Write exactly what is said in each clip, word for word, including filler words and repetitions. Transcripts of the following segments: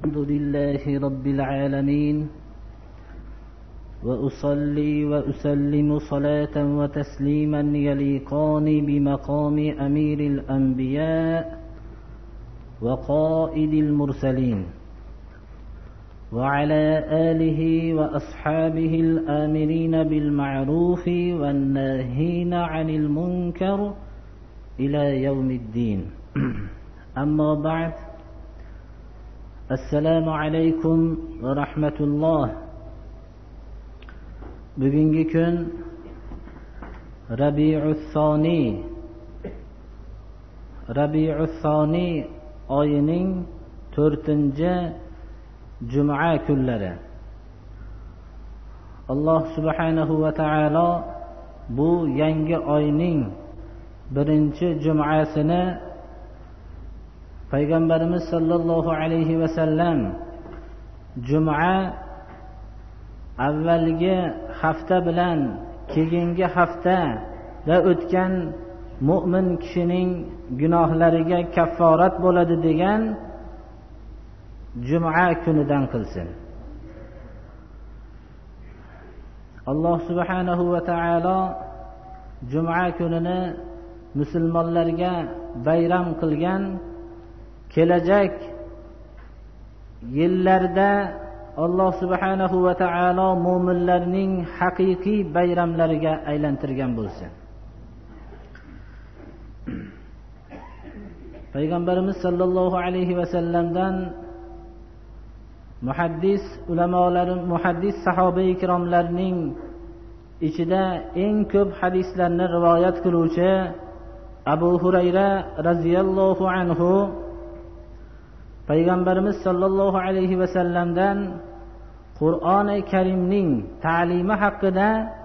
الحمد لله رب العالمين، وأصلي وأسلم صلاة وتسليما يليقان بمقام أمير الأنبياء وقائد المرسلين، وعلى آله وأصحابه الآمرين بالمعروف والناهين عن المنكر إلى يوم الدين. أما بعد، assalomu alaykum va rahmatulloh. Bugungi kun Rabiul Thani Rabiul Thani oyining to'rtinchi juma kunlari. Alloh subhanahu va taolo bu yangi oyning birinchi jumasini Payg'ambarimiz sallallohu alayhi va sallam juma avvalgi hafta bilan keyingi haftada o'tgan mu'min kishining gunohlariga kafforat bo'ladi degan juma kunidan qilsin. Alloh subhanahu va taolo juma kunini musulmonlarga bayram qilgan, kelajak yillarda Alloh subhanahu va taolo mu'minlarning haqiqiy bayramlariga aylantirgan bo'lsin. Payg'ambarimiz sallallohu alayhi va sallamdan muhaddis ulamolar, muhaddis sahoba ikromlarning ichida eng ko'p hadislarni rivoyat qiluvchi Abu Hurayra radhiyallohu anhu Payg'ambarimiz sallallohu alayhi va sallamdan Qur'oni Karimning ta'limi haqida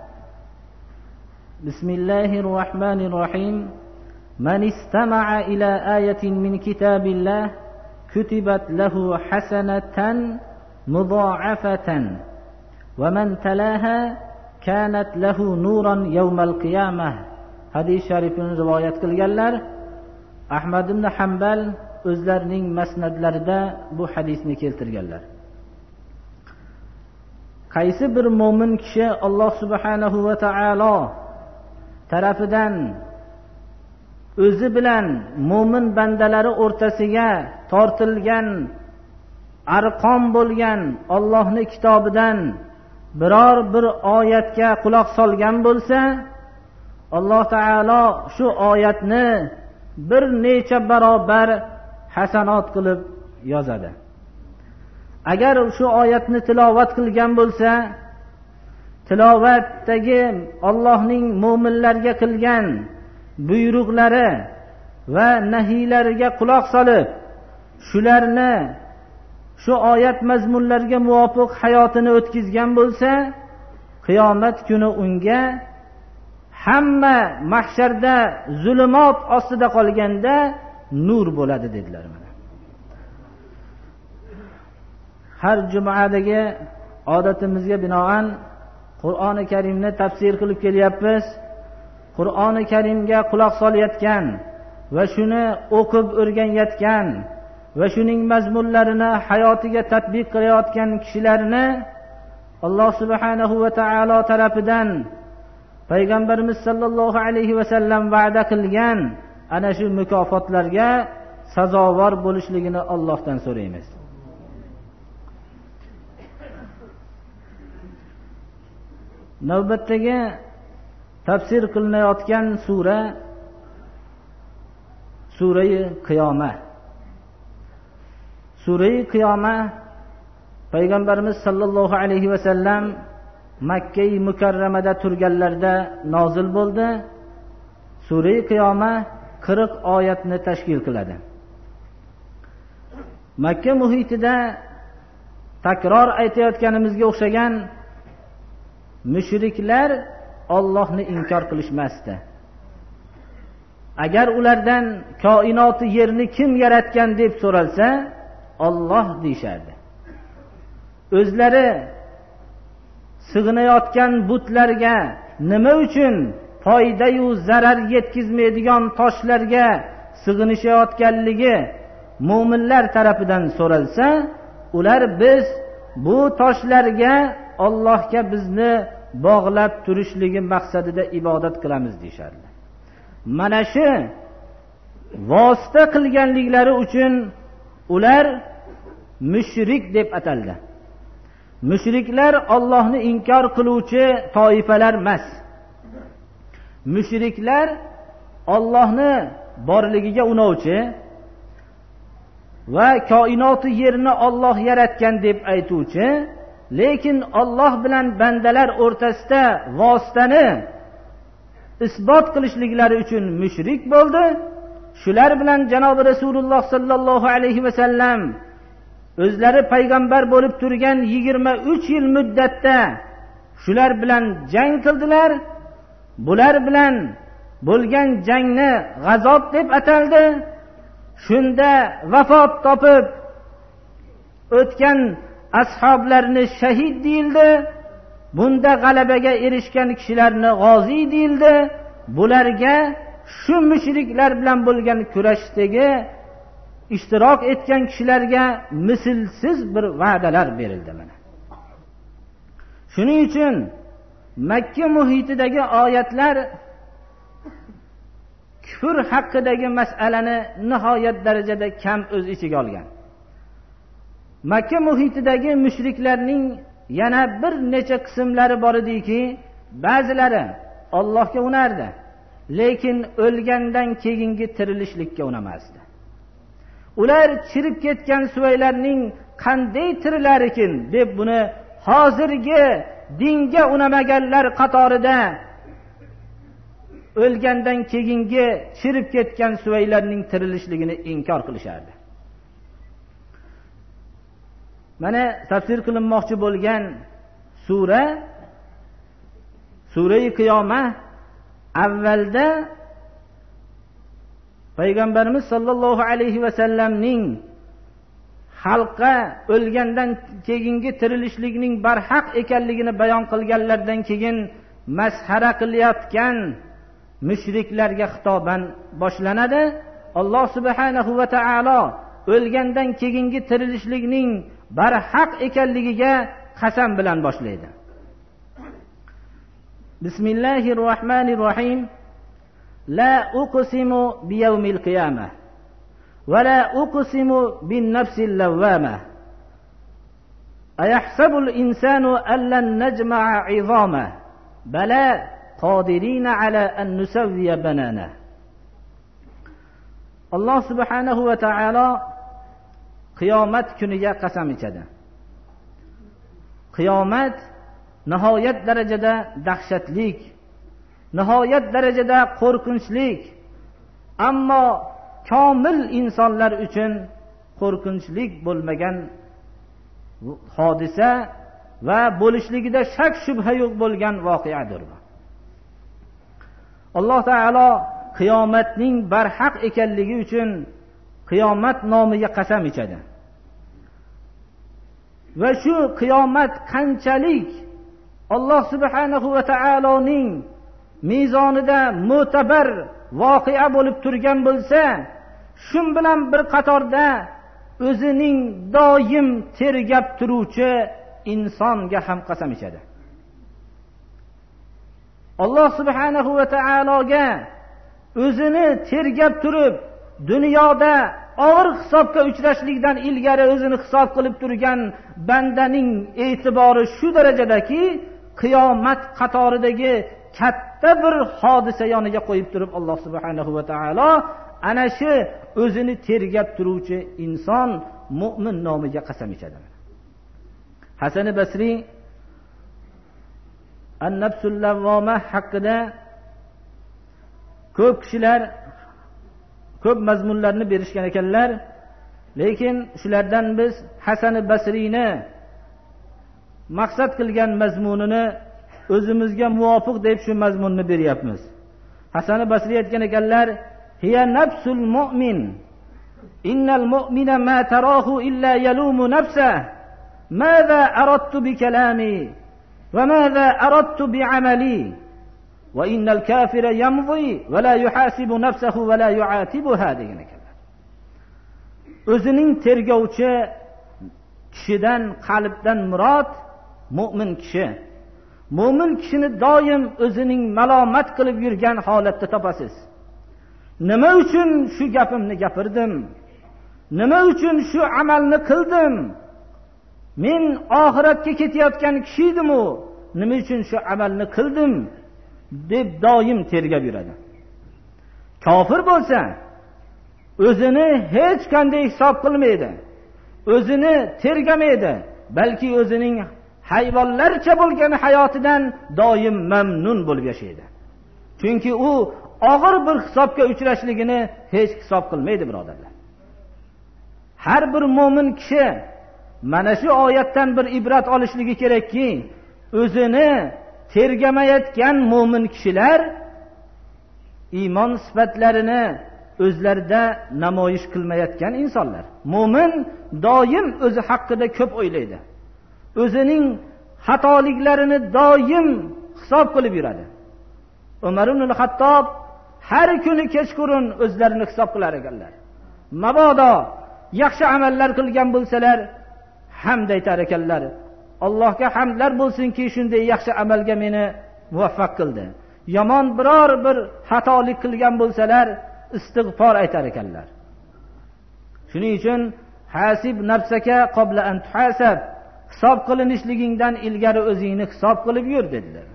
Bismillahir Rahmanir Rahim: Man istama'a ila ayatin min kitabillah kutibat lahu hasanatan mudha'afatan wa man talaha kanat lahu nuran yawmal qiyamah. Hadis sharifini rivoyat qilganlar. Ahmad ibn Hanbal o'zlarining masnadlarida bu hadisni keltirganlar. Qaysi bir mo'min kishi Alloh subhanahu va taolo tarafidan o'zi bilan mo'min bandalari o'rtasiga tortilgan arqon bo'lgan Allohning kitobidan biror bir oyatga quloq solgan bo'lsa, Alloh taolo shu oyatni bir necha barobar hasanot qilib yozadi. Agar shu oyatni tilovat qilgan bo'lsa, tilovatdagi Allohning mu'minlarga qilgan buyruqlari va nahiylariga quloq solib, shularni shu oyat mazmunlariga muvofiq hayotini o'tkazgan bo'lsa, qiyomat kuni unga hamma mahsharda zulumot ostida qolganda nur bo'ladi dedilar. Mana har jumadagi odatimizga binoan Qur'oni Karimni tafsir qilib kelyapmiz. Qur'oni Karimga quloq solayotgan va shuni o'qib o'rganayotgan va shuning mazmunlarini hayotiga tatbiq qilayotgan kishilarni Alloh subhanahu va taolo tarafidan Payg'ambarimiz sallallohu alayhi va sallam va'da qilgan ana shu mukofotlarga sazovor bo'lishligini Allohdan so'raymiz. Navbatdagi tafsir qilinayotgan sura Sura-i Qiyoma. Sura-i Qiyoma Payg'ambarimiz sallallohu alayhi va sallam Makka-i Mukarramada turganlarda nozil bo'ldi. Sura-i Qiyoma qirq oyatni tashkil qiladi. Makka muhitida takror aytayotganimizga o'xshagan mushriklar Allohni inkor qilishmasdi. Agar ulardan koinoti yerni kim yaratgan deb so'ralsa, Alloh deyishardi. O'zlari sig'inayotgan butlarga nima uchun foyda yu zarar yetkazmaydigan toshlarga sig'inishayotganligi mo'minlar tarafidan so'ralsa, ular biz bu toshlarga Allohga bizni bog'lab turishligi maqsadida ibodat qilamiz deyishardi. Mana shu vosita qilganliklari uchun ular mushrik deb ataldi. Mushriklar Allohni inkor qiluvchi toifalar emas. Mushriklar Allohni borligiga unovchi va koinoti yerni Alloh yaratgan deb aytuvchi, lekin Alloh bilan bandalar o'rtasida vositani isbot qilishliklari uchun mushrik bo'ldi. Shular bilan janobi Rasululloh sallallohu alayhi va sallam o'zlari payg'ambar bo'lib turgan yigirma uch yil muddatda shular bilan jang qildilar. Bular bilan bo'lgan jangni g'azob deb ataldi. Shunda vafot topib o'tgan ashoblarni shahid deyildi. Bunda g'alabaga erishgan kishilarni g'ozi deyildi. Bularga shu mushriklar bilan bo'lgan kurashdagi ishtirok etgan kishilarga mislsiz bir va'dalar berildi mana. Shuning uchun Makka muhitidagi oyatlar kufr haqidagi masalani nihoyat darajada kam o'z ichiga olgan. Makka muhitidagi mushriklarning yana bir necha qismlari bor ediki, ba'zilari Allohga unardi, lekin o'lgandan keyingi tirilishlikka unamasdi. Ular chirib ketgan suvaylarning qanday tirilar ekan deb buni hozirgi dinga unamaganlar qatorida o'lgandan keyingi chirib ketgan suvaylarning tirilishligini inkor qilishardi. Mana tafsir qilinmoqchi bo'lgan sura Sura-i Qiyomah avvalda Payg'ambarimiz sollallohu alayhi va sallamning xalqqa o'lgandan keyingi tirilishlikning barhaq ekanligini bayon qilganlardan keyin masxara qilayotgan mushriklarga xitoban boshlanadi. Alloh subhanahu va taolo o'lgandan keyingi tirilishlikning barhaq ekanligiga qasam bilan boshlaydi. Bismillahir rohmanir rohim. La uqsimu biyawmil qiyamah va la uqsimu bin nafsil lawwamah. Ayahsabul insanu an lan najma'a 'idhamah. Bala qadirina ala an nusawwiya banana. Alloh subhanahu va taolo qiyomat kuniga qasam ichadi. Qiyomat nihoyat darajada dahshatlik, nihoyat darajada qo'rqinchlik, ammo komil insonlar uchun qo'rqinchlik bo'lmagan hodisa va bo'lishligida shak shubha yo'q bo'lgan voqeadir. Alloh taolo qiyomatning barhaq ekanligi uchun qiyomat nomiga qasam ichadi. Va shu qiyomat qanchalik Alloh subhanahu va taoloning mezonida mo'tabar voqea bo'lib turgan bo'lsa, shun bilan bir qatorda o'zining doim tergab turuvchi insonga ham qasam ichadi. Alloh subhanahu va taologa o'zini tergab turib, dunyoda og'ir hisobga uchrashlikdan ilgari o'zini hisob qilib turgan bandaning e'tibori shu darajadaki, qiyomat qatoridagi katta bir hodisa yoniga qo'yib turib Alloh subhanahu va taolo ana shu o'zini tergab turuvchi inson mu'min nomiga qasam ichadi. Hasan Basri An-Nafsul Lawwama haqida ko'p kishilar ko'p mazmunlarni berishgan ekanlar, lekin shulardan biz Hasan Basriyni maqsad qilgan mazmunini o'zimizga muvofiq deb shu mazmunni beryapmiz. Hasan Basriy aytgan ekanlar: "Hiya nafsul mu'min. Innal mu'mina ma tarahu illa yalumu nafsahu. Madha aradtu bi kalami va madha aradtu bi amali. Va innal kafira yamdi va la yuhasibu nafsahu va la yu'atibuha" degan ekanlar. O'zining tergovchi kishidan, qalbdan murod mu'min kishi. Mu'min kishini doim o'zining malomat qilib yurgan holatda topasiz. Nima uchun shu gapimni gapirdim? Nima uchun shu amalni qildim? Men oxiratga ketayotgan kishi edim-u, nima uchun shu amalni qildim deb doim tergab yuradi. Kofir bo'lsa, o'zini hech qanday hisob qilmaydi. O'zini tergamaydi, balki o'zining hayvonlarcha bo'lgan hayotidan doim mamnun bo'lib yashaydi. Chunki u og'ir bir hisobga uchrashligini hech hisob qilmaydi, birodarlar. Har bir mu'min kishi mana shu oyatdan bir ibrat olishligi kerakki, o'zini tergamayotgan mu'min kishilar iymon sifatlarini o'zlarida namoyish qilmayotgan insonlar. Mu'min doim o'zi haqida ko'p o'ylaydi. O'zining xatoliklarini doim hisob qilib yuradi. Umar ibn al-Hattob har kuni kechqurun o'zlarini hisob qilar ekanlar. Mabodo yaxshi amallar qilgan bo'lsalar, hamd aytar ekanlar. Allohga hamdlar bo'lsinki, shunday yaxshi amalga meni muvaffaq qildi. Yomon biror bir xatolik qilgan bo'lsalar, istig'for aytar ekanlar. Shuning uchun hasib nafsaka qabla an tuhasab, hisob qilinishligingdan ilgari o'zingni hisob qilib yur dedilar.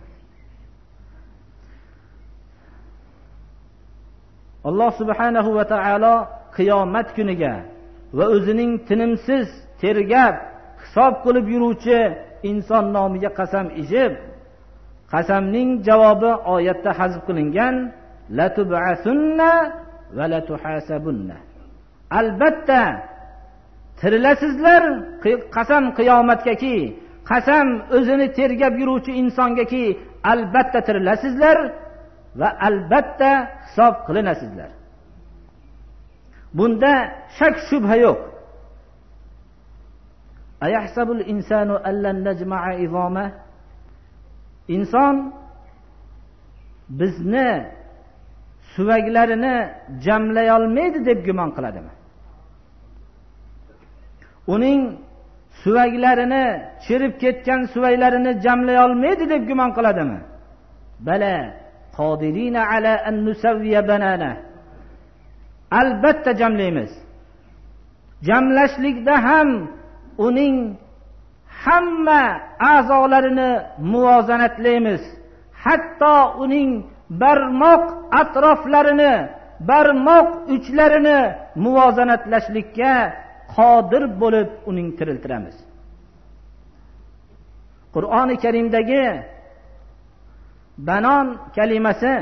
Alloh subhanahu va taolo qiyomat kuniga va o'zining tinimsiz tergab hisob qilib yuruvchi inson nomiga qasam ichib, qasamning javobi oyatda hazf qilingan la tub'asunna va la tuhasabunna. Albatta tirilasizlar, qasam qiyomatgaki, qasam o'zini tergab yuruvchi insongaki, albatta tirilasizlar va albatta hisob qilinasizlar. Bunda shak shubha yo'q. Ayahsabul insanu allan najma'a izama? Inson bizni suvaklarini jamlay olmaydi deb gumon qiladimi? Uning suvaklarini, chirib ketgan suvaklarini jamlay olmaydi deb gumon qiladimi? Bala qodirina ala an nusawwiya banana. Albatta jamlaymiz. Jamlashlikda ham uning hamma a'zolarini muvozanatlaymiz. Hatto uning barmoq atroflarini, barmoq uchlarini muvozanatlashlikka qodir bo'lib uning tiriltiramiz. Qur'oni Karimdagi banon kalimasi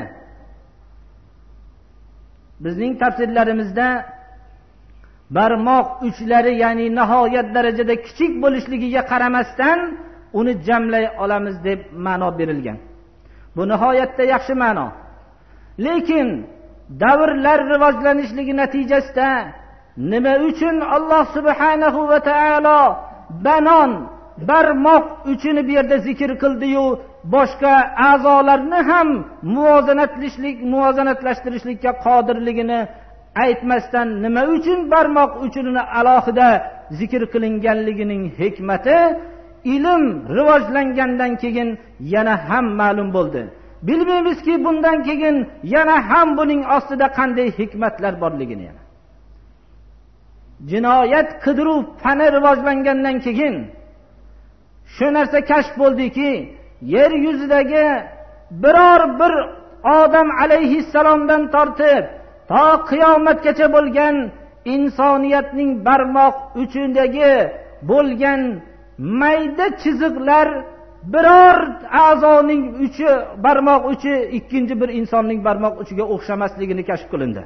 bizning tafsirlarimizda barmoq uchlari, ya'ni nihoyat darajada kichik bo'lishligiga qaramasdan uni jamlay olamiz deb ma'no berilgan. Bu nihoyatda yaxshi ma'no. Lekin davrlar rivojlanishligi natijasida nima uchun Alloh subhanahu va taolo banon, barmoq uchini bu yerda zikr qildi-yu, boshqa a'zolarni ham muvozanatlashlik, muvozanatlashtirishlikka qodirligini aytmasdan nima uchun barmoq uchini alohida zikr qilinganligining hikmati ilm rivojlangandan keyin yana ham ma'lum bo'ldi. Bilmaymizki bundan keyin yana ham buning ostida qanday hikmatlar borligini. Yana jinoyat qidiruv fani rivojlangandan keyin shu narsa kashf bo'ldiki, yer yuzidagi biror bir odam alayhissalomdan tortib to qiyomatgacha bo'lgan insoniyatning barmoq uchidagi bo'lgan mayda chiziqlar biror a'zoning uchi, barmoq uchi ikkinchi bir insonning barmoq uchiga o'xshamasligini kashf qilindi.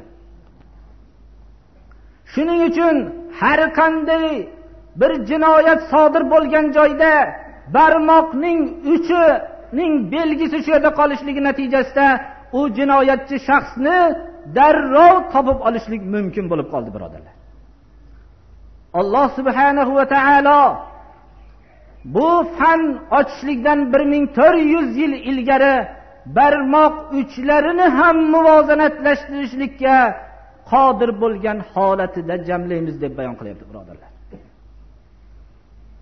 Shuning uchun har qanday bir jinoyat sodir bo'lgan joyda barmoqning uchining belgisi shu yerda qolishligi natijasida u jinoyatchi shaxsni darrov topib olishlik mumkin bo'lib qoldi, birodarlar. Alloh subhanahu va taolo bu fan ochishlikdan bir ming to'rt yuz yil ilgari barmoq uchlarini ham muvozanatlashtirishlikka qodir bo'lgan holatida jamlaymiz deb bayon qilyapti, birodarlar.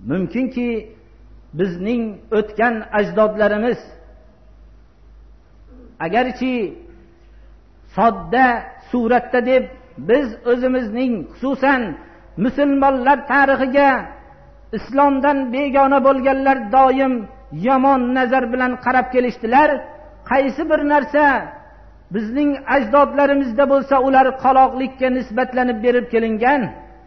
mumkinki bizning o'tgan ajdodlarimiz agarchi sodda suratda deb biz o'zimizning xususan musulmonlar tarixiga islomdan begona bo'lganlar doim yomon nazar bilan qarab kelishdilar. Qaysi bir narsa bizning ajdodlarimizda bo'lsa ular qaloqlikka nisbatlanib berib kelingan.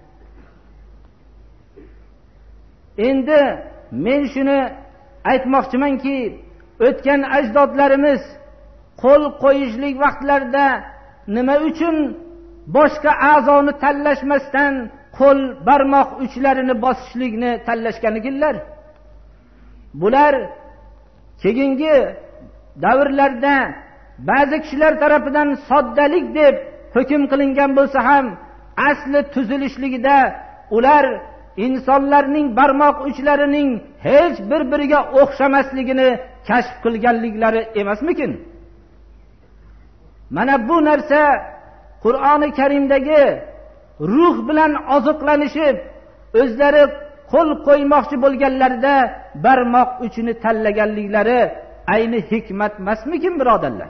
Endi men shuni aytmoqchimanki, o'tgan ajdodlarimiz qo'l qo'yishlik vaqtlarida nima uchun boshqa a'zoni tanlashmasdan qo'l barmoq uchlarini bosishlikni tanlashganikinlar? Bular keyingi davrlarda ba'zi kishilar tarafidan soddalik deb hukm qilingan bo'lsa ham, asli tuzilishligida ular insonlarning barmoq uchlarining hech bir-biriga o'xshamasligini kashf qilganliklari emasmikin? Mana bu narsa Qur'oni Karimdagi ruh bilan oziqlanishib, o'zlari qo'l qo'ymoqchi bo'lganlarida barmoq uchini tanlaganliklari ayni hikmat emasmikin, birodarlar?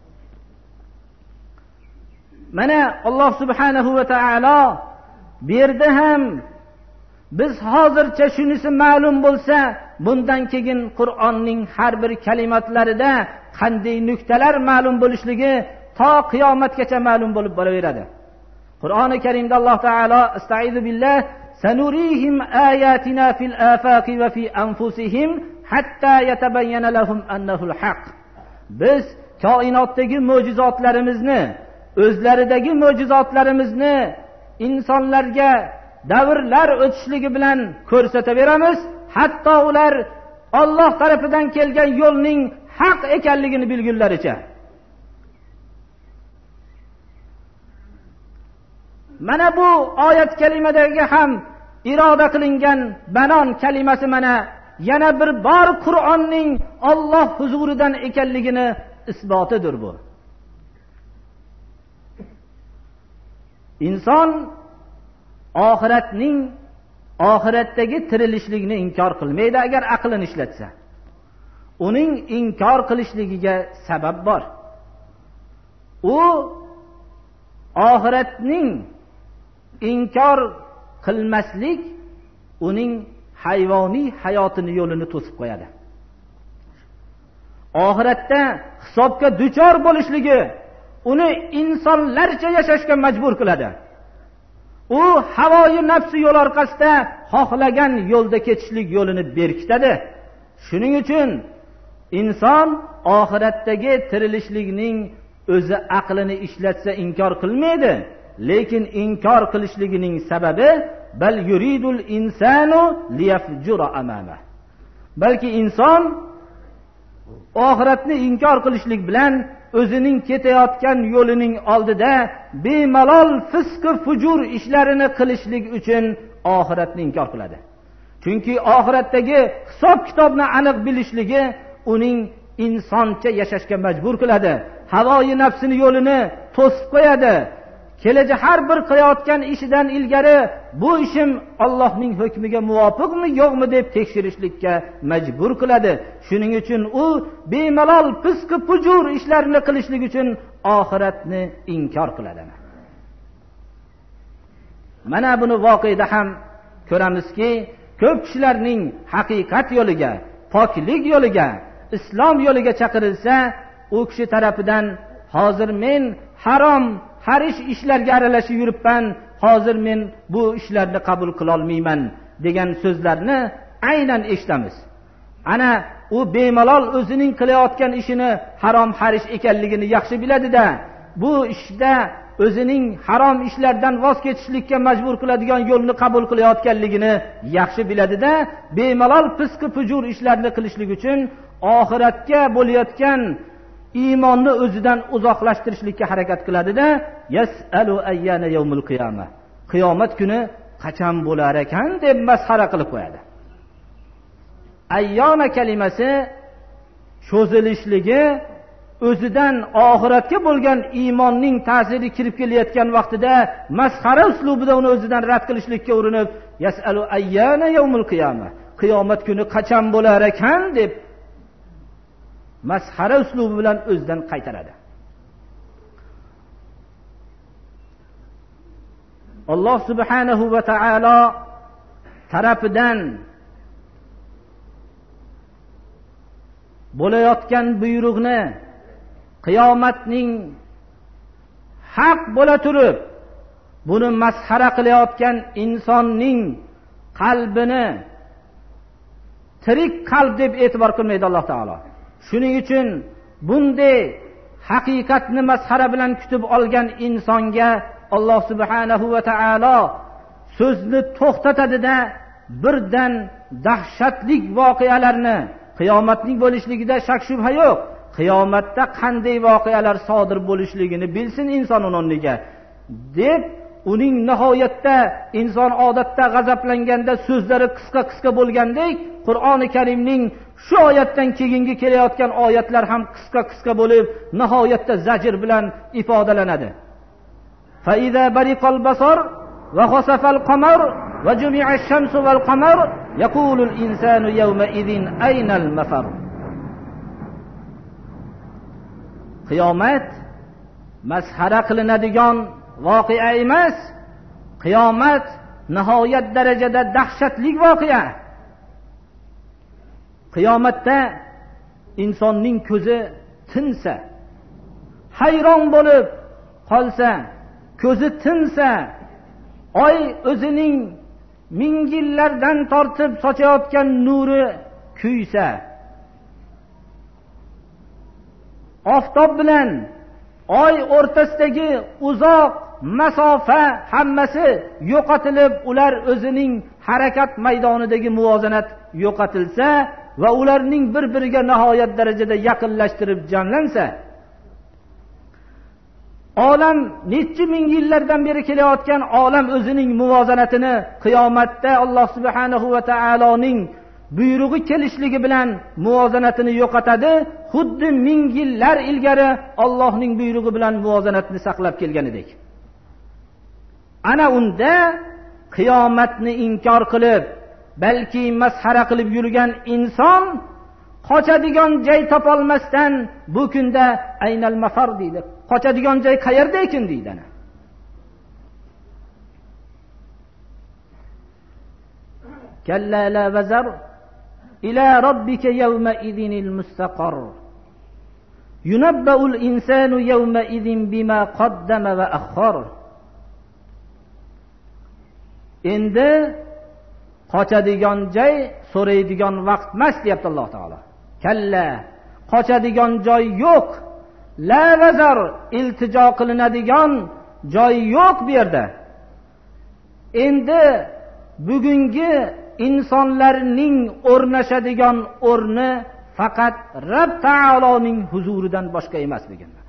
Mana Alloh subhanahu va taolo bu yerda ham biz hozircha shunisi ma'lum bo'lsa, bundan keyin Qur'onning har bir kalimatlarida qanday nuqtalar ma'lum bo'lishligi to qiyomatgacha ma'lum bo'lib boraveradi. Qur'oni Karimda Alloh taolo estaizu billah sanurihim ayatina fil afaqi va fi anfusihim hatta yatabayyana lahum annahu al-haq. Biz koinotdagi mo'jizotlarimizni, o'zlaridagi mo'jizotlarimizni insonlarga davrlar o'tishligi bilan ko'rsataveramiz, hatto ular Alloh tarafidan kelgan yo'lning haq ekanligini bilgunlaricha. Mana bu oyat kalimadagi ham iroda qilingan banon kalimasi mana yana bir bor Qur'onning Alloh huzuridan ekanligini isbotidir bu. Inson oxiratning oxiratdagi tirilishligini inkor qilmaydi agar aqlini ishlatsa. Uning inkor qilishligiga sabab bor. U oxiratning inkor qilmaslik uning hayvoniy hayotini yo'lini to'sib qo'yadi. Oxiratda hisobga duchor bo'lishligi uni insonlarcha yashashga majbur qiladi. U havoyi nafsi yo'l orqasida xohlagan yo'lda ketishlik yo'lini berkitadi. Shuning uchun inson oxiratdagi tirilishlikning o'zi aqlini ishlatsa inkor qilmaydi. Lekin inkor qilishligining sababi bal yuridul insanu liyafjura amama. Balki inson oxiratni inkor qilishlik bilan o'zining ketayotgan yo'lining oldida bemalol fisq va fujur ishlarini qilishlik uchun oxiratni inkor qiladi. Chunki oxiratdagi hisob kitobni aniq bilishligi uning insoncha yashashga majbur qiladi. Havoyi nafsini yo'lini to'sib qo'yadi. Kelajak har bir qilayotgan ishidan ilgari bu ishim Allohning hukmiga muvofiqmi yo'qmi deb tekshirishlikka majbur qiladi. Shuning uchun u bemalol fisq va fujur ishlarni qilishlik uchun oxiratni inkor qiladi. Mana buni voqeda ham ko'ramizki, ko'p kishilarning haqiqat yo'liga, poklik yo'liga, islom yo'liga chaqirilsa, u kishi tarafidan hozir men harom harish ishlarga aralashib yuribman, hozir men bu ishlarni qabul qila olmayman degan so'zlarni aynan eshitamiz. Ana u bemalol o'zining qilayotgan ishini harom harish ekanligini yaxshi biladi-da, bu ishda o'zining harom ishlardan voz kechishlikka majbur qiladigan yo'lni qabul qilayotganligini yaxshi biladi-da, bemalol fisq va fujur ishlarni qilishlik uchun oxiratga bo'layotgan iymonni o'zidan uzoqlashtirishlikka harakat qiladi-da, yasalu ayyana yawmul qiyamah. Qiyomat kuni qachon bo'lar ekan deb masxara qilib qo'yadi. Ayyona kalimasi cho'zilishligi o'zidan oxiratga bo'lgan iymonning ta'siri kirib kelayotgan vaqtida masxara uslubida uni o'zidan rad qilishlikka urinib, yasalu ayyana yawmul qiyamah. qiyomat kuni qachon bo'lar ekan deb masxara uslubi bilan o'zidan qaytaradi. Alloh subhanahu va taolo tarafidan bo'layotgan buyruqni qiyomatning haq bo'la turib buni masxara qilayotgan insonning qalbini tirik qalb deb e'tibor qilmaydi Alloh taolo. Shuning uchun bunday haqiqatni masxara bilan kutib olgan insonga Alloh subhanahu va taolo so'zni to'xtatadida birdan dahshatli voqealarni, qiyomatning bo'lishligida shak shubha yo'q. Qiyomatda qanday voqealar sodir bo'lishligini bilsin inson o'rniga deb uning nihoyatda inson odatda g'azablanganda so'zlari qisqa-qisqa bo'lgandek, Qur'oni Karimning shu oyatdan keyingi kelayotgan oyatlar ham qisqa-qisqa bo'lib, nihoyatda zajr bilan ifodalanadi. Fa iza bariqal basar va khasafal qamar va jumi'a ash-shamsu wal qamar yaqulu al-insanu yawma idhin ayna al-mafar. Qiyomat masxara qilinadigan voqea emas. Qiyomat nihoyat darajada dahshatli voqea. Qiyomatda insonning ko'zi tinsa, hayron bo'lib qolsa, ko'zi tinsa, oy o'zining ming yillardan tortib sochayotgan nuri kuysa, oftob bilan oy o'rtasidagi uzoq masofa hammasi yo'qotilib, ular o'zining harakat maydonidagi muvozanat yo'qotilsa va ularning bir-biriga nihoyat darajada yaqinlashtirib jamlansa, olam necha ming yillardan beri kelayotgan olam o'zining muvozanatini qiyomatda Alloh subhanahu va taoloning buyrug'i kelishligi bilan muvozanatini yo'qotadi, xuddi ming yillar ilgari Allohning buyrug'i bilan muvozanatni saqlab kelganidek. Ana unda qiyomatni inkor qilib, balki masxara qilib yurgan inson qochadigan joy topolmasdan bu kunda aynal mafar deydi. Qochadigan joy qayerda ekan deydi. Kalla la vazar ila robbika yawma idhinil mustaqar. Yunabba'ul insanu yawma idhin bima qaddama va akhkhar. Endi qochadigan joy, so'raydigan vaqt emas deyapti Alloh taolo. Kalla, qochadigan joy yo'q. La vazar, iltijo qilinadigan joy yo'q bu yerda. Endi bugungi insonlarning o'rnashadigan o'rni faqat Rabb taoloning huzuridan boshqa emas deganlar.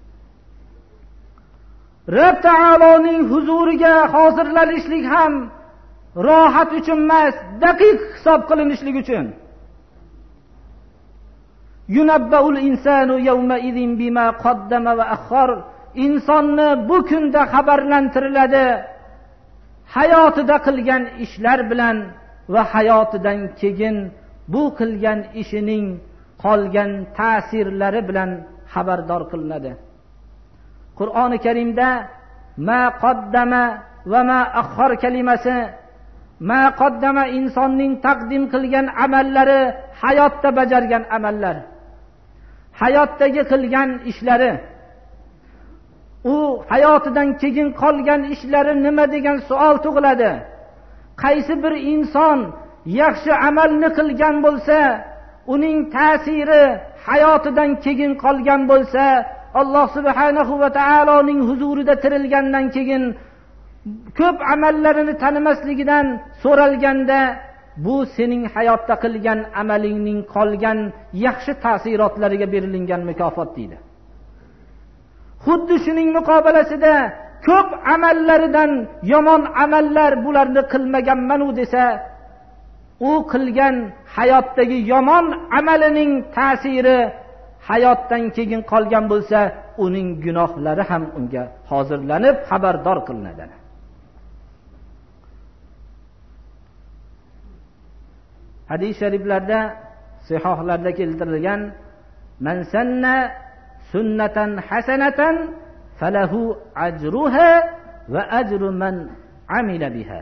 Rabb taoloning huzuriga hozirlanishlik ham rohat uchun emas, daqiq hisob qilinishlik uchun. Yunabba'ul insanu yawma idhin bima qaddama va akhkhar. Insonni bu kunda xabarlantiriladi hayotida qilgan ishlar bilan va hayotidan keyin bu qilgan ishining qolgan ta'sirlari bilan xabardor qilinadi. Qur'oni Karimda ma qaddama va ma akhkhar kalimasi, ma qaddama insonning taqdim qilgan amallari, hayotda bajargan amallar, hayotdagi qilgan ishlari, u hayotidan keyin qolgan ishlari nima degan savol tug'iladi. Qaysi bir inson yaxshi amalni qilgan bo'lsa, uning ta'siri hayotidan keyin qolgan bo'lsa, Alloh subhanahu va taoloning huzurida tirilgandan keyin ko'p amallarini tanimasligidan so'ralganda, bu sening hayotda qilgan amalingning qolgan yaxshi ta'sirotlariga berilgan mukofot deydi. Xuddi shuning muqobalasida ko'p amallaridan yomon amallar bularni qilmaganman-u desa, u qilgan hayotdagi yomon amalining ta'siri hayotdan keyin qolgan bo'lsa, uning gunohlari ham unga hozirlanib xabardor qilinadi. hadis shariflarda, sihohlarda keltirilgan: "Man sanna sunnatan hasanatan falahu ajruha va ajru man amila biha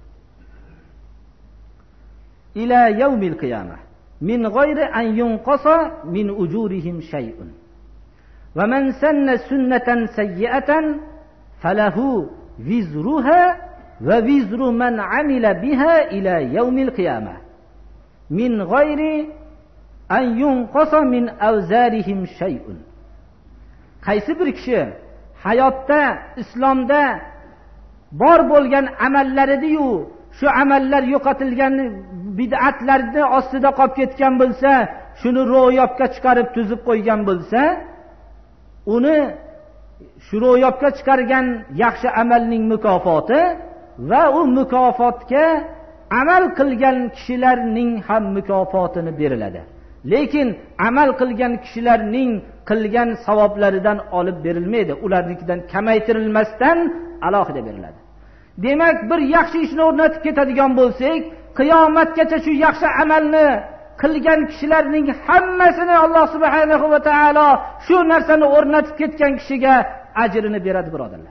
ila yawmil qiyamah min ghairi an yunqasa min ujurihim shay'un wa man sanna sunnatan sayyi'atan falahu wizruha va wizru man amila biha ila yawmil qiyamah min ghairi an yunqasa min awzarihim shay'un." Qaysi bir kishi hayotda, islomda bor bo'lgan amallaridiyu, shu amallar yo'qotilgan bid'atlarni ostida qolib ketgan bo'lsa, shuni ro'yobga chiqarib tuzib qo'ygan bo'lsa, uni shu ro'yobga chiqargan yaxshi amalning mukofoti va u mukofotga amal qilgan kishilarning ham mukofotini beriladi. Lekin amal qilgan kishilarning qilgan savoblaridan olib berilmaydi, ularnikidan kamaytirilmasdan alohida beriladi. Demak, bir yaxshi ishni o'rnatib ketadigan bo'lsak, qiyomatgacha shu yaxshi amalni qilgan kishilarning hammasini Alloh subhanahu va taolo shu narsani o'rnatib ketgan kishiga ajrini beradi, birodarlar.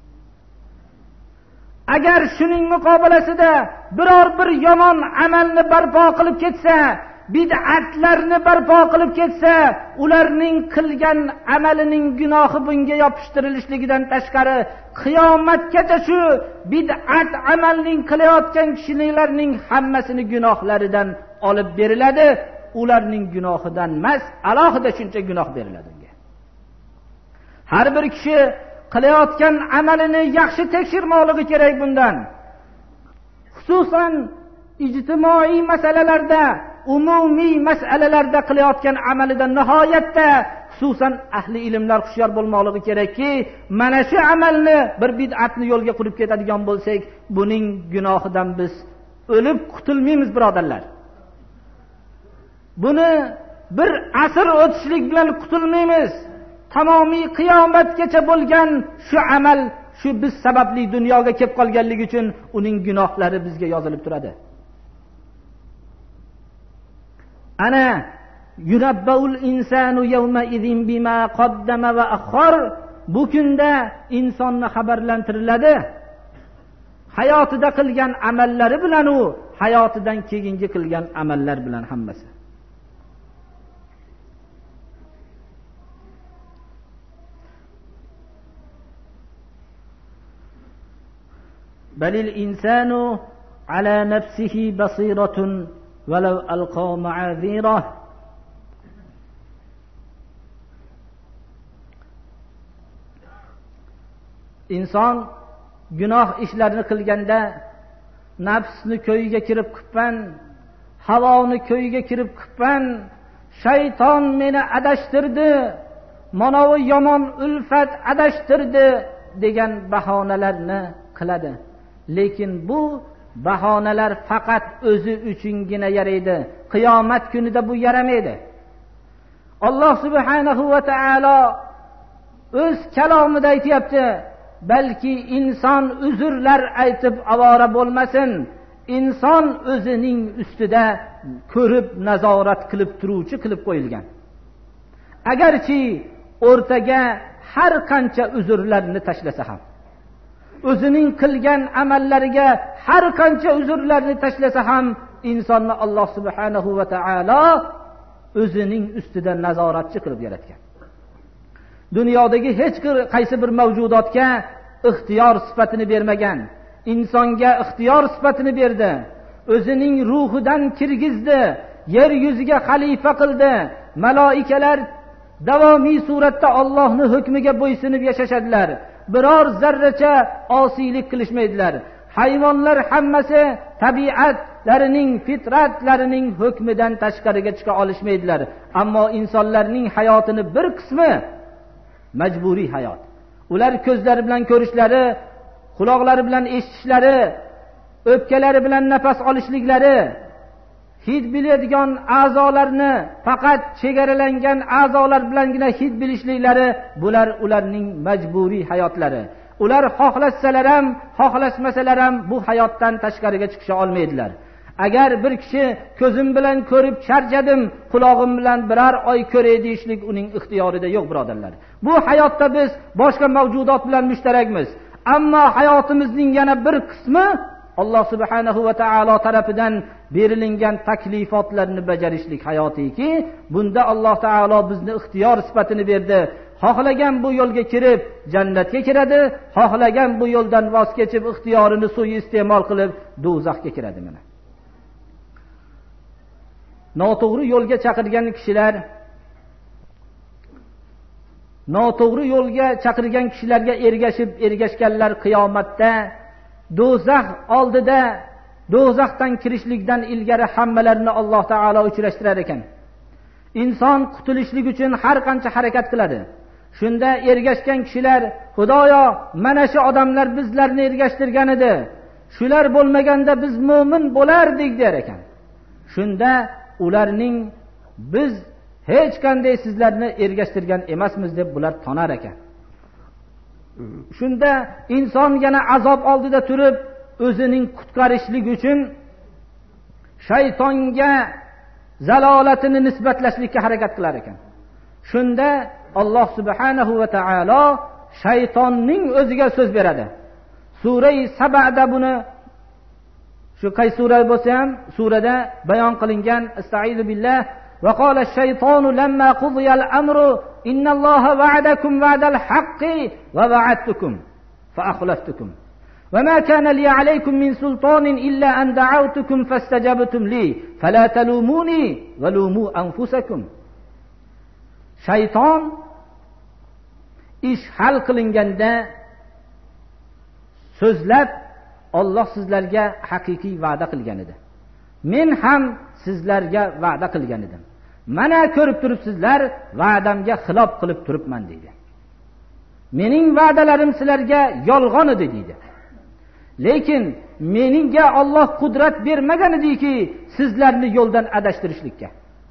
Agar shuning muqobilasida biror bir yomon amalni barpo qilib ketsa, bid'atlarni barpo qilib ketsa, ularning qilgan amalining gunohi bunga yopishtirilishligidan tashqari qiyomatgacha shu bid'at amalning qilayotgan kishilarning hammasini gunohlaridan olib beriladi. Ularning gunohidan emas, alohida shuncha gunoh beriladi unga. Har bir kishi qilayotgan amalini yaxshi tekshirmoqligi kerak bundan. Xususan ijtimoiy masalalarda, umumiy masalalarda qilayotgan amalidan nihoyatda xususan ahli ilmlar hushyor bo'lmoqligi kerakki, mana shu amalni bir bid'atni yo'lga qo'yib ketadigan bo'lsak, buning gunohidan biz o'lib qutulmaymiz, birodarlar. Buni bir asr o'tishlik bilan qutulmaymiz. Tamomiy qiyomatgacha bo'lgan shu amal, shu biz sababli dunyoga kelib qolganligi uchun uning gunohlari bizga yozilib turadi. Ana yunabbaul insanu yawma idhin bima qaddama va akhar. Bu kunda insonni xabarlantiriladi hayotida qilgan amallari bilan, u hayotidan keyingi qilgan amallar bilan hammasi. Balil insanu ala nafsihi basiratun walau alqa ma'azirah. Inson gunoh ishlarni qilganda nafsni ko'yiga kirib qippan, havoni ko'yiga kirib qippan, shayton meni adashtirdi, mana bu yomon ulfat adashtirdi degan bahonalarni qiladi. Lekin bu bahonalar faqat o'zi uchungina yaraydi. Qiyomat kunida bu yaramaydi. Alloh subhanahu va taolo o'z kalomida aytibdi, balki inson uzrlar aytib avora bo'lmasin. Inson o'zining ustida ko'rib nazorat qilib turuvchi qilib qo'yilgan. Agarchi o'rtaga har qancha uzrlarni tashlasa ham, o'zining qilgan amallariga har qancha uzrlarni tashlasa ham, insonni Alloh subhanahu va taolo o'zining ustida nazoratchi qilib yaratgan. Dunyodagi hech qaysi bir mavjudotga ixtiyor sifatini bermagan. Insonga ixtiyor sifatini berdi. O'zining ruhidan kirgizdi, yer yuziga xalifa qildi. Maloikalar davomiy suratda Allohning hukmiga bo'ysunib yashashadilar. Biror zarracha osiylik qilishmaydilar. Hayvonlar hammasi tabiatlarining, fitratlarining hukmidan tashqariga chiqa olishmaydilar. Ammo insonlarning hayotini bir qismi majburiy hayot. Ular ko'zlari bilan ko'rishlari, quloqlari bilan eshitishlari, o'pkalari bilan nafas olishliklari, hid biladigan a'zolarni faqat chegaralangan a'zolar bilangina hid bilishliklari, bular ularning majburiy hayotlari. Ular xohlasalar ham, xohlasmasalar ham bu hayotdan tashqariga chiqisha olmaydilar. agar bir kishi ko'zim bilan ko'rib charchadim, quloqim bilan birar oy ko'ray deyishlik uning ixtiyorida yo'q, birodarlar. Bu hayotda biz boshqa mavjudot bilan mushtarakmiz. Ammo hayotimizning yana bir qismi Alloh subhanahu va taolo tarafidan berilgan taklifotlarni bajarishlik hayotiki, bunda Alloh taolo bizni ixtiyor sifatini berdi. Xohlagan bu yo'lga kirib jannatga kiradi, xohlagan bu yo'ldan voz kechib ixtiyorini suiiste'mol qilib do'zaxga kiradi. Mana noto'g'ri yo'lga chaqirgan kishilar, noto'g'ri yo'lga chaqirgan kishilarga ergashib ergashganlar qiyomatda do'zax oldida do'zaxdan kirishlikdan ilgari hammalarini Alloh taolo uchrashtirar ekan. Inson qutulishlik uchun har qancha harakat qiladi. Shunda ergashgan kishilar, Xudoyo, mana shu odamlar bizlarni ergashtirgan edi. Shular bo'lmaganda biz mu'min bo'lardik der ekan. Shunda ularning biz hech qanday sizlarni ergashtirgan emasmiz deb bular tonar ekan. Shunda inson yana azob oldida turib o'zining qutqarishlik uchun shaytonga zalolatini nisbatlashlikka harakat qilar ekan. Shunda Alloh subhanahu va taolo shaytonning o'ziga so'z beradi. Sura Sabada buni shu qaysi sura bo'lsa ham surada bayon qilingan. Estaizu billah. Va qala ash-shaytonu lamma qudiya al-amru innalloha va'adakum va'dal haqqi va va'adtukum fa akhlaftukum. وما كان لي عليكم من سلطان إلا أن دعوتكم فاستجبتم لي فلا تلوموني ولوموا أنفسكم. Shayton ish hal qilinganda so'zlab Alloh sizlarga haqiqiy va'da qilgan edi. Men ham sizlarga va'da qilgan edim. Mana ko'rib turibsizlar, va'damga xilof qilib turibman deydi. Mening va'dalarim sizlarga yolg'on edi deydi. Lekin meningga Alloh qudrat bermagan ediki sizlarni yo'ldan adashtirishlikka.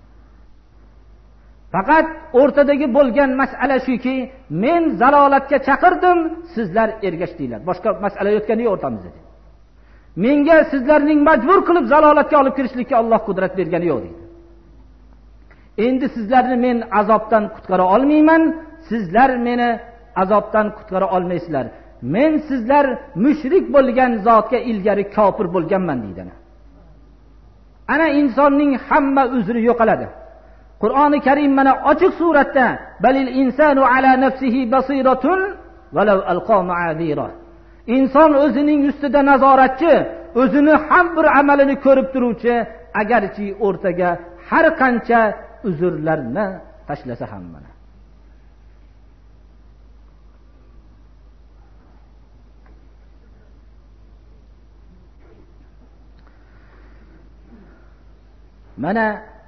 Faqat o'rtadagi bo'lgan masala shuki, men zalolatga chaqirdim, sizlar ergashdinglar. Boshqa masala o'tgani yo'q o'rtamizda. Menga sizlarning majbur qilib zalolatga olib kirishlikka Alloh qudrat bergani yo'q deydi. Endi sizlarni men azobdan qutqara olmayman, sizlar meni azobdan qutqara olmaysizlar. Men sizlar mushrik bo'lgan zotga ilgari kofir bo'lganman deydi. Ana insonning hamma uzri yo'qoladi. Qur'oni Karim mana ochiq suratda balil insanu ala nafsihi basiratun walau alqa ma'azira. Inson o'zining ustida nazoratchi, o'zini ham bir amalini ko'rib turuvchi, agarchi o'rtaga har qancha uzrlarni tashlasa ham mana. Mana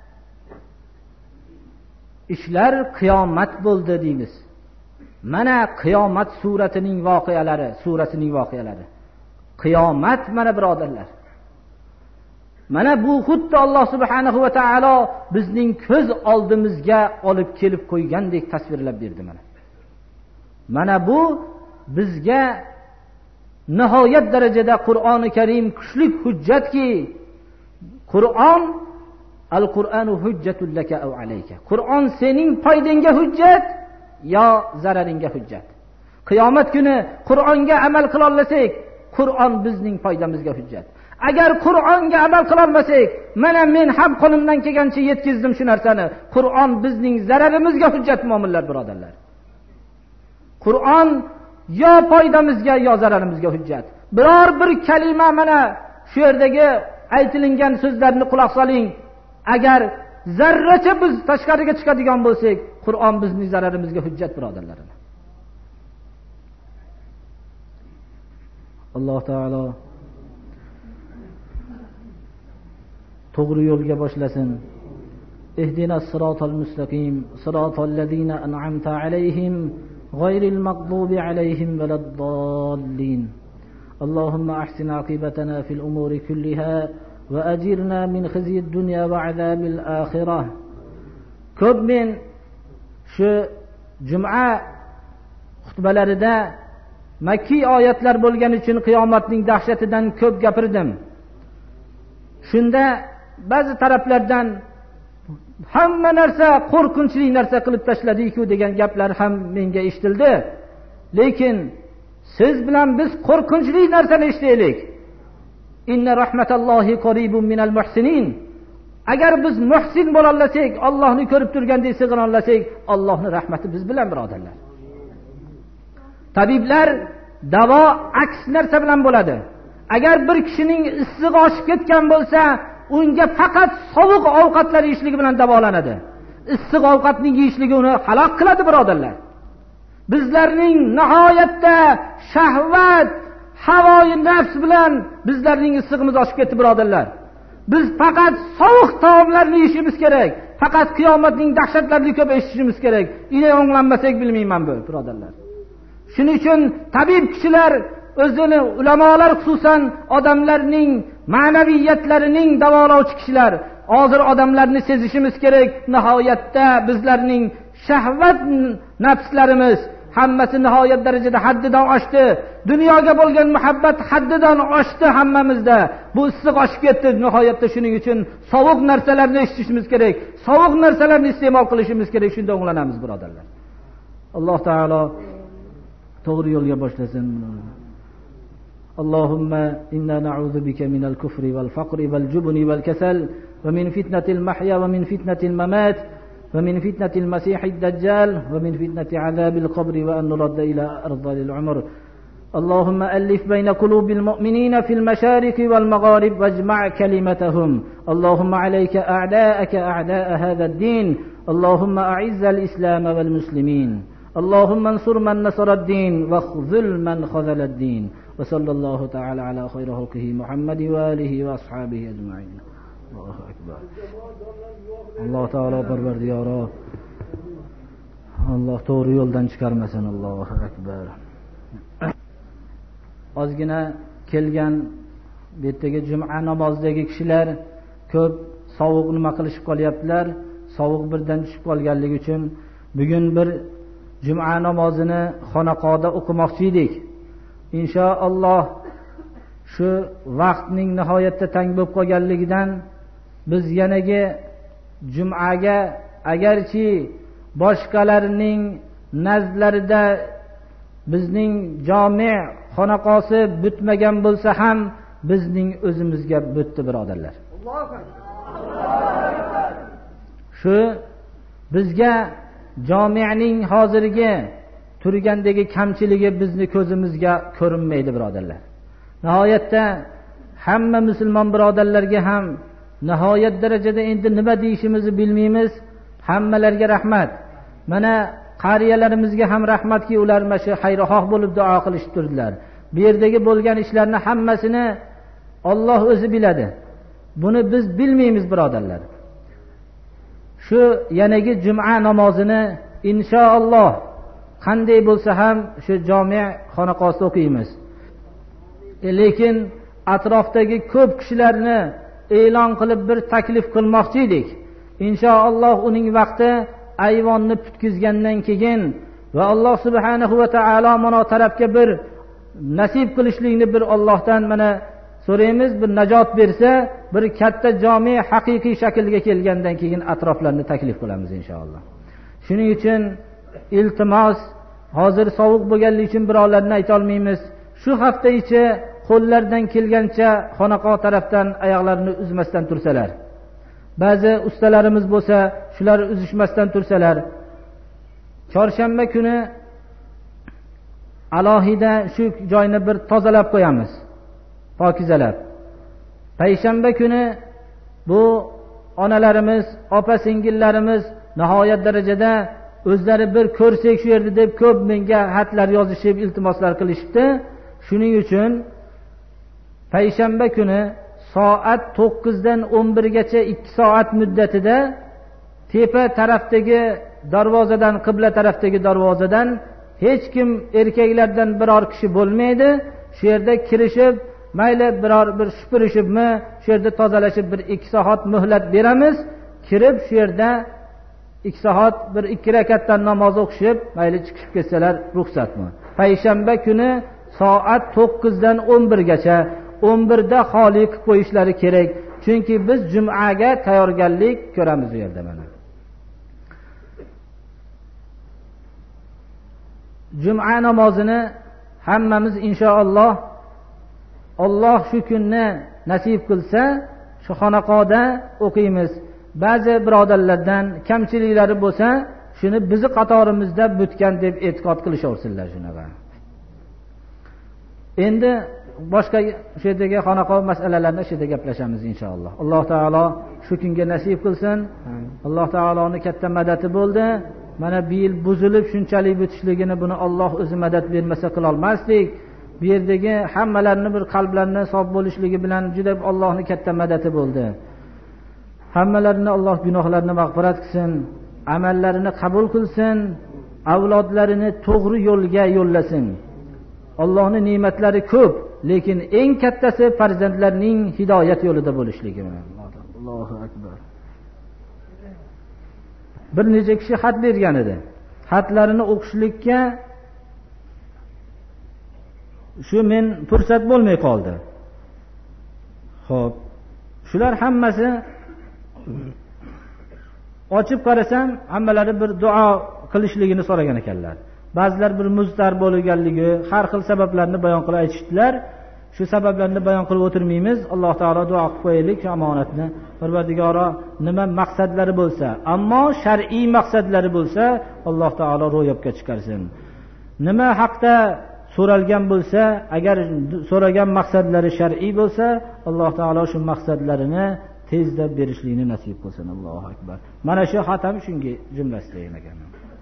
ishlar qiyomat bo'ldi deymiz. Mana qiyomat suratining voqealari, surasining voqealari. Qiyomat mana birodarlar. Mana bu xuddi Alloh subhanahu va taolo bizning ko'z oldimizga olib kelib qo'ygandek tasvirlab berdi mana. Mana bu bizga nihoyat darajada Qur'oni Karim kuchli hujjatki, Qur'on Al-Qur'anu hujjatul laka aw alayka. Qur'on sening foydangga hujjat yo zararingga hujjat. Qiyomat kuni Qur'onga amal qila olmasak, Qur'on bizning foydamizga hujjat. Agar Qur'onga amal qila olmasak, mana men ham qo'limdan kelgancha yetkazdim shu narsani. Qur'on bizning zararimizga hujjat mu'minlar birodarlar. Qur'on yo foydamizga yo zararimizga hujjat. Biror bir kalima mana shu yerdagi aytilingan so'zlarni quloq soling. Agar zarracha biz tashqariga chiqadigan bo'lsak, Qur'on bizning zararimizga hujjat birodarlarim. Alloh taolo to'g'ri yo'lga boshlasin. Ihdinas siratal mustaqim, siratal ladzina an'amta alayhim, ghayril maghdubi alayhim waladdallin. Allahumma ahsin aqibatana fil umuri kulliha وأجرنا من خزي الدنيا وعذاب الآخرة. Ko'p men shu juma xutbalarida Makki oyatlar bo'lgani uchun qiyomatning dahshatidan ko'p gapirdim. Shunda ba'zi taraflardan hamma narsa qo'rqinchli narsa qilib tashladiku degan gaplar ham menga eshitildi. Lekin siz bilan biz qo'rqinchli narsani eshitaylik. Inna rahmatallohi qaribun minal muhsinin. Agar biz muhsin bo'la olsak, Allohni ko'rib turgandek sig'ina olsak, Allohning rahmati biz bilan, birodarlar. Tabiblar davo aks narsa bilan bo'ladi. Agar bir kishining issig'i oshib ketgan bo'lsa, unga faqat sovuq ovqatlar yeyishligi bilan davolanadi. Issiq ovqatning yeyishligi uni halok qiladi, birodarlar. Bizlarning nihoyatda shahvat, havoyi nafs bilan bizlarning issig'imiz oshib ketdi, birodarlar. Biz faqat sovuq taomlarni yeyishimiz kerak. Faqat qiyomatning dahshatlarini ko'p eshitishimiz kerak. Ine o'nglanmasak bilmayman bu, birodarlar. Shuning uchun tabib kishilar o'zini, ulamolar xususan odamlarning ma'naviyatlarining davolovchi kishilar, hozir odamlarni sezishimiz kerak. Nihoyatda bizlarning shahvat nafslarimiz hammasi nihoyat darajada haddidan oshdi. Dunyoga bo'lgan muhabbat haddidan oshdi hammamizda. Bu issiq oshib ketdi nihoyatda. Shuning uchun sovuq narsalarni eshitishimiz kerak. Sovuq narsalarni iste'mol qilishimiz kerak. Shunda o'nglanamiz, birodarlar. Alloh taolo to'g'ri yo'lga boshlasin. اللهم إنا نعوذ بك من الكفر والفقر والجبن والكسل ومن فتنة المحيا ومن فتنة الممات ومن فتنة المسيح الدجال ومن فتنة عذاب القبر وأن نرد إلى أرض العمر. اللهم ألف بين قلوب المؤمنين في المشارق والمغارب واجمع كلمتهم. اللهم عليك أعداءك أعداء هذا الدين. اللهم أعز الإسلام والمسلمين. اللهم انصر من نصر الدين واخذل من خذل الدين. وصلى الله تعالى على خير خلقه محمد وآله وأصحابه أجمعين. الله أكبر. الله تعالى parvardigoro Allah to'g'ri yo'ldan chiqarmasin. Allohu akbar. Ozgina kelgan bu yerdagi juma namozidagi kishilar ko'p sovuq nima qilishib qolyaptilar. Sovuq birdan tushib qolganligi uchun bugun bir juma namozini xonaqoda o'qimoqchi edik. İnşallah şu vaqtning nihoyatda tang bo'lib qolganligidan biz yanagi jumaga agarchi boshqalarning nazdlarida bizning jami' xonaqosi bitmagan bo'lsa ham bizning o'zimizga bitdi, birodarlar. Shu bizga jami'ning hozirgi turgandagi kamchiligi bizni ko'zimizga ko'rinmaydi, birodarlar. Nihoyatda hamma musulmon birodarlarga ham nihoyat darajada endi nima deyishimizni bilmaymiz. Hammalarga rahmat. Mana qariyalarimizga ham rahmatki, ular mana shu xayroxoh bo'lib duo qilishib turdilar. Bu yerdagi bo'lgan ishlarni hammasini Alloh o'zi biladi. Buni biz bilmaymiz, birodarlar. Shu yanagi juma namozini inshaalloh qanday bo'lsa ham shu jami' xonaqosida o'qiymiz. E, lekin atrofdagi ko'p kishilarni e'lon qilib bir taklif qilmoqchi edik. Inshaalloh uning vaqti ayvonni putkizgandan keyin va Alloh subhanahu va taolo mana tarafga bir nasib qilishlikni bir Allohdan mana so'raymiz, bir najot bersa, bir katta jami' haqiqiy shaklga kelgandan keyin atroflarni taklif qilamiz inshaalloh. Shuning uchun iltimos, hozir sovuq bo'lganligi uchun birovlarni ayta olmaymiz. Shu hafta ichi qo'llardan kelgancha xonaqo tarafdan oyoqlarini uzmasdan tursalar. Ba'zi ustalarimiz bo'lsa, shular uzishmasdan tursalar. Chorshanba kuni alohida shu joyni bir tozalab qo'yamiz. Pokizalab. Payshanba kuni bu onalarimiz, opa-singillarimiz nihoyat darajada o'zlari bir ko'rsak shu yerda deb ko'p menga xatlar yozishib, iltimoslar qilishibdi. Shuning uchun payshanba kuni soat to'qqiz dan o'n bir gacha ikki soat muddatida tepa tarafdagi darvozadan, qibla tarafdagi darvozadan hech kim erkaklardan biror kishi bo'lmaydi. Shu yerda kirishib, mayli biror bir supurishibmi, shu yerda tozalashib bir ikki soat muhlat beramiz. Kirib shu yerda ikki soat bir ikki rakatdan namoz o'qishib, mayli chiqib ketsalar ruxsatmi? Payshanba kuni soat to'qqiz dan o'n bir gacha o'n bir da xoli qilib qo'yishlari kerak. chunki biz jum'aga tayyorgarlik ko'ramiz bu yerda. Mana jum'a namozini hammamiz inshaalloh Alloh shu kunni nasib qilsa shu xonaqoda o'qiymiz. Ba'zi birodarlardan kamchiliklari bo'lsa, shuni bizi qatorimizda butgan deb e'tiqod qilishaversinlar shunaqa. Endi boshqa shu yerdagi xonaqo masalalarni shu yerda gaplashamiz inshaalloh. Alloh taolo shu kunga nasib qilsin. Alloh taoloning katta madadi bo'ldi. Mana bu yil buzilib shunchalik bitishligini buni Alloh o'zi madad bermasa qila olmasdik. Bu yerdagi hammalarni bir qalblarini sof bo'lishligi bilan juda Allohning katta madadi bo'ldi. Hammalarini Alloh gunohlarini mag'firat qilsin, amallarini qabul qilsin, avlodlarini to'g'ri yo'lga yo'llasin. Allohning ne'matlari ko'p, lekin eng kattasi farzandlarning hidoyat yo'lida bo'lishligi. Allohu akbar. Bir necha kishi xat bergan edi. Xatlarini o'qishlikka shu men fursat bo'lmay qoldi. Xo'p, shular hammasi ochib qarasam, hammalari bir duo qilishligini so'ragan ekanlar. Ba'zilar bir muztar bo'lganligi, har xil sabablarni bayon qilib aytishdilar. Shu sabablarni bayon qilib o'tirmaymiz. Alloh taolo duo qilib qo'yaylik shu omonatni. Parvardigoro nima maqsadlari bo'lsa, ammo shar'iy maqsadlari bo'lsa, Alloh taolo ro'yobga chiqarsin. Nima haqda so'ralgan bo'lsa, agar so'ragan maqsadlari shar'iy bo'lsa, Alloh taolo shu maqsadlarini tezda berishlikni nasib qilsin. Allohu akbar. Mana shu xat ham shunga jumlasida ekan.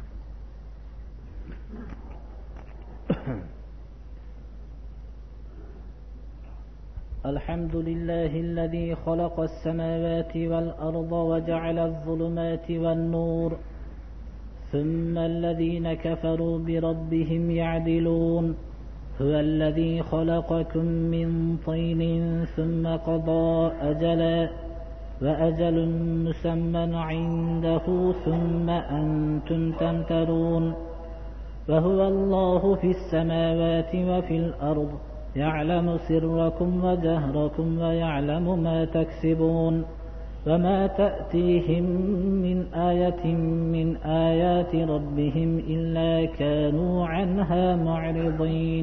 الحمد لله الذي خلق السماوات والأرض وجعل الظلمات والنور ثم الذين كفروا بربهم يعدلون هو الذي خلقكم من طين ثم قضى أجلا وأجل مسمى عنده ثم أنتم تمترون وهو الله في السماوات وفي الأرض يعلم سركم وجهركم ويعلم ما تكسبون وما تأتيهم من آية من آيات ربهم إلا كانوا عنها معرضين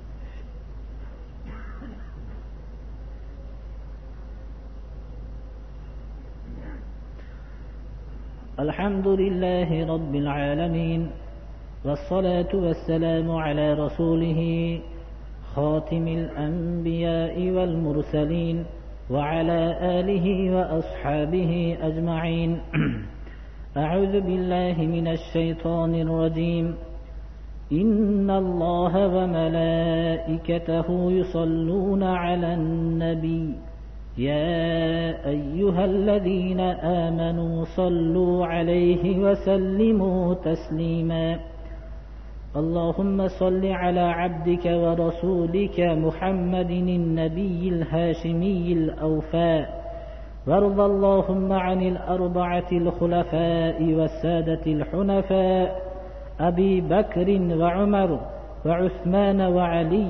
الحمد لله رب العالمين والصلاة والسلام على رسوله خاتم الأنبياء والمرسلين وعلى آله وأصحابه أجمعين أعوذ بالله من الشيطان الرجيم إن الله وملائكته يصلون على النبي يا أيها الذين آمنوا صلوا عليه وسلموا تسليما اللهم صل على عبدك ورسولك محمد النبي الهاشمي الأوفاء وارض اللهم عن الأربعة الخلفاء والسادة الحنفاء أبي بكر وعمر وعثمان وعلي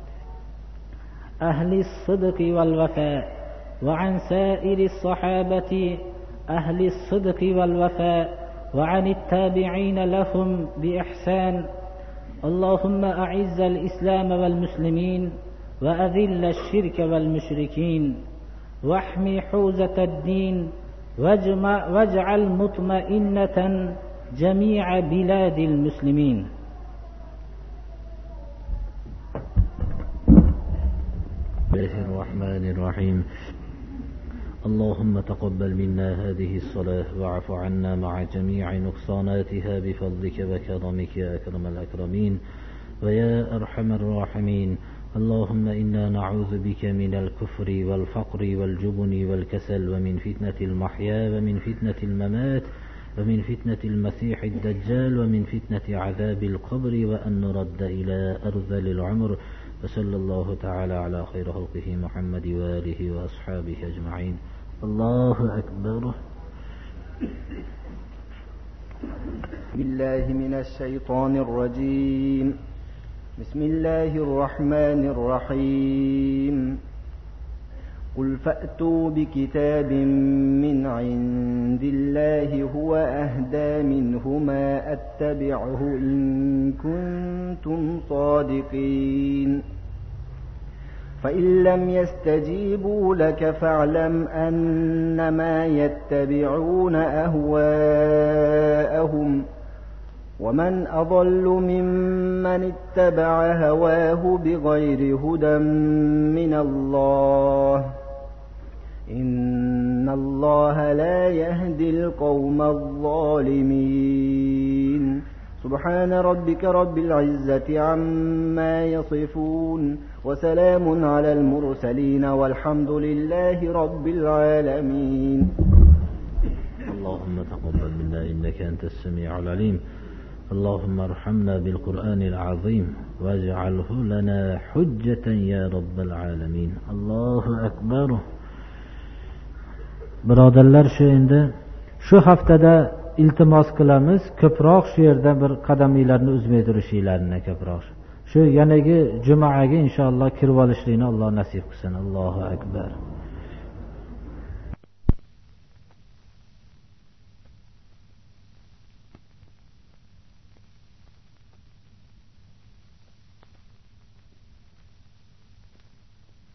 أهل الصدق والوفاء وعن سائر الصحابة أهل الصدق والوفاء وعن التابعين لهم بإحسان اللهم أعز الإسلام والمسلمين وأذل الشرك والمشركين واحمي حوزة الدين واجعل مطمئنة جميع بلاد المسلمين بسم الله الرحمن الرحيم اللهم تقبل منا هذه الصلاة واعف عنا مع جميع نقصاناتها بفضلك وكرمك يا أكرم الأكرمين ويا أرحم الراحمين اللهم إنا نعوذ بك من الكفر والفقر والجبن والكسل ومن فتنة المحيا ومن فتنة الممات ومن فتنة المسيح الدجال ومن فتنة عذاب القبر وأن نرد إلى أرذل العمر وصلى الله تعالى على خير خلقه محمد وآله وأصحابه أجمعين الله أكبر بالله من الشيطان الرجيم بسم الله الرحمن الرحيم قل فأتوا بكتاب من عند الله هو أهدى منهما أتبعه إن كنتم صادقين فإن لم يستجيبوا لك فاعلم أنما يتبعون أهواءهم ومن أضل ممن اتبع هواه بغير هدى من الله إن الله لا يهدي القوم الظالمين سبحان ربك رب العزة عما يصفون وسلام على المرسلين والحمد لله رب العالمين. اللهم تقبل منا إنك أنت السميع العليم. اللهم ارحمنا بالقرآن العظيم واجعله لنا حجة يا رب العالمين. الله أكبر. birodarlar, shu endi shu haftada iltimos qilamiz, ko'proq shu yerda bir qadaminglarni uzmay turishinglarni, ko'proq shu yanagi jumaga inshaalloh kirib olishlikni Alloh nasib qilsin. Allohu akbar.